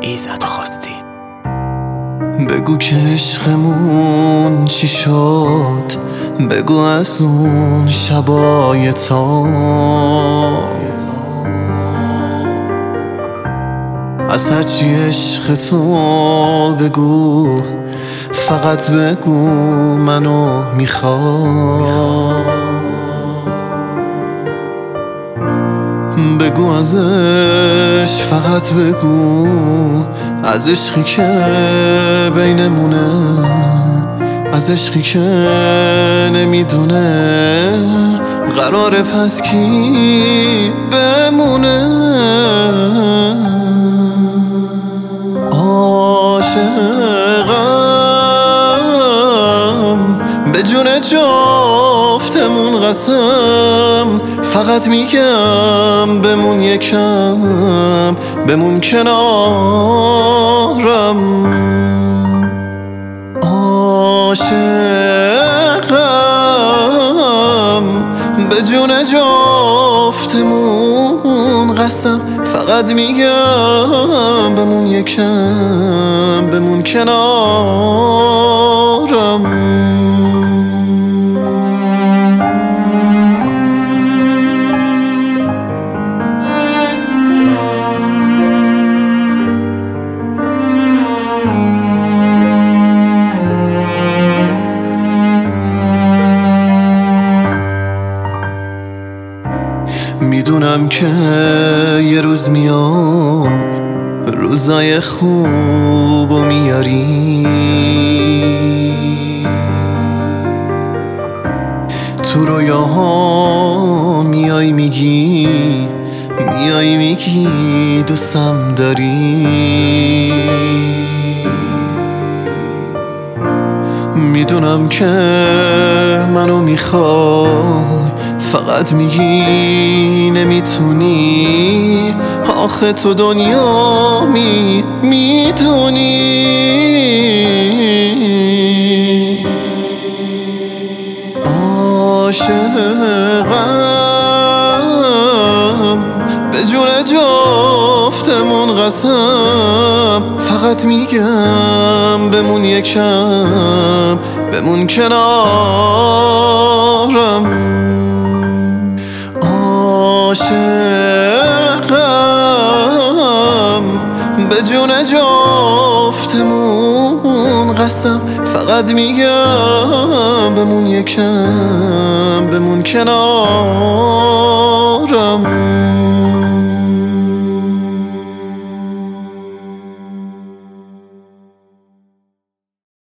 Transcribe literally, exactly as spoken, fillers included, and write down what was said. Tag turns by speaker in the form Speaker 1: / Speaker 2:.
Speaker 1: ایزد خواستی.
Speaker 2: بگو که عشقمون چی شد، بگو از اون شبای تا، از هرچی عشق تو بگو، فقط بگو منو میخوام. بگو ازش، فقط بگو از عشقی که بینمونه، از عشقی که نمیدونه قراره پس کی بمونه. عاشقم به جون جفتمون قسم، فقط میگم بمون یکم، بمون کنارم. عاشقم به جون جفتمون قسم، فقط میگم بمون یکم، بمون کنارم. میدونم که یه روز میاد، روزای خوب و میاری، تو رویاها میای میگی، میای میگی دوستم داری. میدونم که منو میخوای، فقط میگی نمیتونی، آخه تو دنیا می میدونی. عاشقم به جون جفتمون قسم، فقط میگم بمون یکم، بمون کنارم. عاشقم به جون جفتمون قسم، فقط میگم بمون یکم، بمون کنارم.